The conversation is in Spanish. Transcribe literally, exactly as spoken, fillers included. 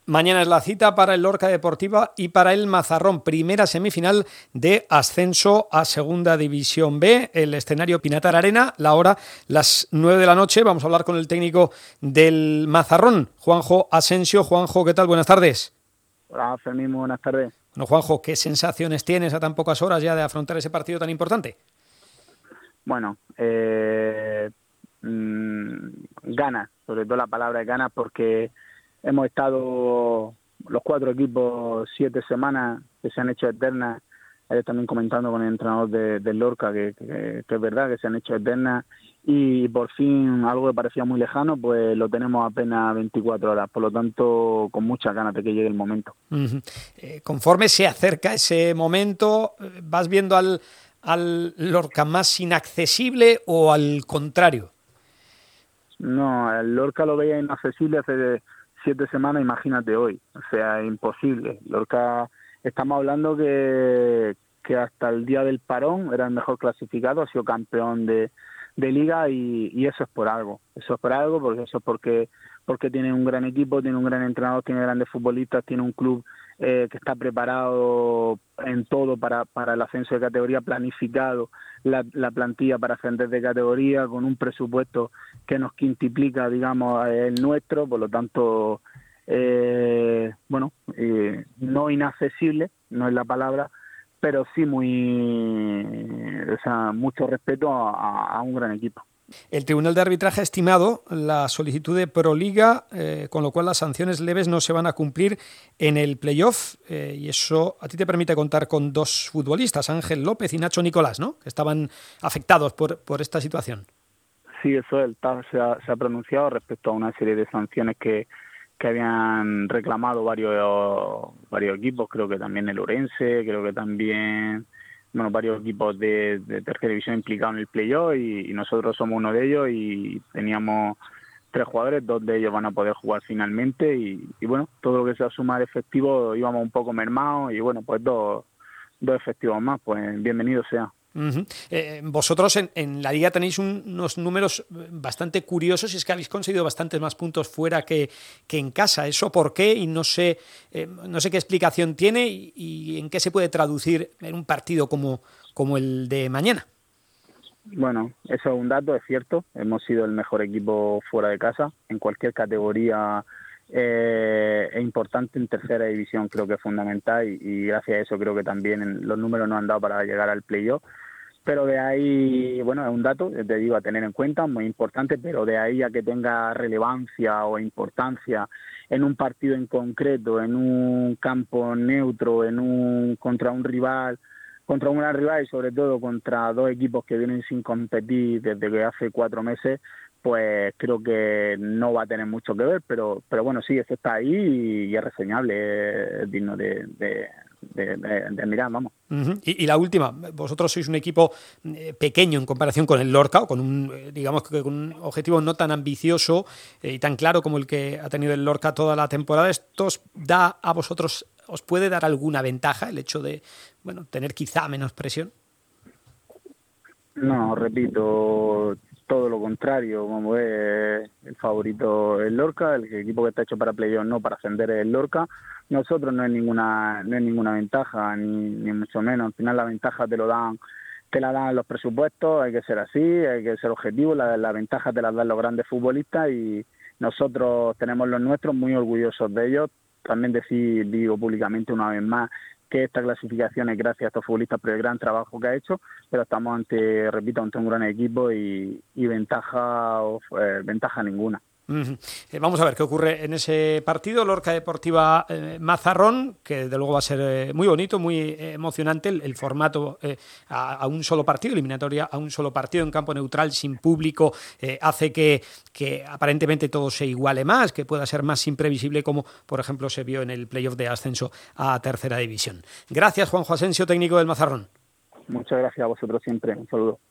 Mañana es la cita para el Lorca Deportiva y para el Mazarrón, primera semifinal de ascenso a Segunda División B, el escenario Pinatar Arena, la hora las nueve de la noche. Vamos a hablar con el técnico del Mazarrón, Juanjo Asensio. Juanjo, ¿qué tal? Buenas tardes. Hola, Fermín, buenas tardes. Bueno, Juanjo, ¿qué sensaciones tienes a tan pocas horas ya de afrontar ese partido tan importante? Bueno, eh, mmm, ganas, sobre todo la palabra ganas, porque hemos estado los cuatro equipos siete semanas que se han hecho eternas. Ayer también comentando con el entrenador de, del Lorca que, que, que es verdad que se han hecho eternas y por fin algo que parecía muy lejano, pues lo tenemos apenas veinticuatro horas. Por lo tanto, con muchas ganas de que llegue el momento. Uh-huh. Eh, conforme se acerca ese momento, ¿vas viendo al, al Lorca más inaccesible o al contrario? No, el Lorca lo veía inaccesible hace siete semanas, imagínate hoy. O sea, imposible. Lorca, estamos hablando que, que hasta el día del parón era el mejor clasificado, ha sido campeón de, de liga y, y eso es por algo. Eso es por algo, porque eso es porque, porque tiene un gran equipo, tiene un gran entrenador, tiene grandes futbolistas, tiene un club eh, que está preparado en todo para, para el ascenso de categoría, planificado la, la plantilla para ascender de categoría, con un presupuesto que nos quintuplica, digamos, el nuestro. Por lo tanto, eh, bueno, eh, no inaccesible, no es la palabra, pero sí muy, o sea, mucho respeto a, a un gran equipo. El Tribunal de Arbitraje ha estimado la solicitud de Proliga, eh, con lo cual las sanciones leves no se van a cumplir en el playoff, eh, y eso a ti te permite contar con dos futbolistas, Ángel López y Nacho Nicolás, ¿no?, que estaban afectados por, por esta situación. Sí, eso el T A S se ha, se ha pronunciado respecto a una serie de sanciones que, que habían reclamado varios, varios equipos, creo que también el Orense, creo que también... bueno, varios equipos de, de tercera división implicados en el playoff y, y nosotros somos uno de ellos y teníamos tres jugadores, dos de ellos van a poder jugar finalmente y, y bueno, todo lo que sea suma de efectivos íbamos un poco mermados y bueno, pues dos, dos efectivos más, pues bienvenido sea. Uh-huh. Eh, vosotros en, en la liga tenéis un, unos números bastante curiosos y es que habéis conseguido bastantes más puntos fuera que, que en casa. ¿Eso por qué? Y no sé, eh, no sé qué explicación tiene y, y en qué se puede traducir en un partido como, como el de mañana. Bueno, eso es un dato, es cierto. Hemos sido el mejor equipo fuera de casa en cualquier categoría. Eh, es importante en tercera división, creo que es fundamental y, y gracias a eso creo que también los números nos han dado para llegar al playoff. Pero de ahí, bueno, es un dato, te digo, a tener en cuenta, muy importante, pero de ahí a que tenga relevancia o importancia en un partido en concreto, en un campo neutro, en un contra un rival, contra un gran rival y sobre todo contra dos equipos que vienen sin competir desde que hace cuatro meses, pues creo que no va a tener mucho que ver, pero pero bueno, sí, eso está ahí y, y es reseñable, es digno de... de De, de, de mirar, vamos. Uh-huh. Y, y la última, vosotros sois un equipo eh, pequeño en comparación con el Lorca, o con un, eh, digamos que con un objetivo no tan ambicioso eh, y tan claro como el que ha tenido el Lorca toda la temporada. ¿Esto os da a vosotros, os puede dar alguna ventaja el hecho de, bueno, tener quizá menos presión? No, repito, todo lo contrario, como es el favorito el Lorca, el equipo que está hecho para playoff, no para ascender es el Lorca. Nosotros no es ninguna no es ninguna ventaja, ni, ni mucho menos. Al final la ventaja te lo dan, te la dan los presupuestos, hay que ser así, hay que ser objetivo, la, la ventaja te la dan los grandes futbolistas y nosotros tenemos los nuestros, muy orgullosos de ellos. También decir, digo públicamente una vez más, que esta clasificación es gracias a estos futbolistas por el gran trabajo que ha hecho, pero estamos ante, repito, ante un gran equipo y, y ventaja, eh, ventaja ninguna. Uh-huh. Eh, vamos a ver qué ocurre en ese partido. Lorca Deportiva eh, Mazarrón, que desde luego va a ser eh, muy bonito, muy eh, emocionante el, el formato eh, a, a un solo partido, eliminatoria a un solo partido en campo neutral sin público, eh, hace que, que aparentemente todo se iguale más, que pueda ser más imprevisible como por ejemplo se vio en el playoff de ascenso a tercera división. Gracias, Juanjo Asensio, técnico del Mazarrón. Muchas gracias a vosotros siempre, un saludo.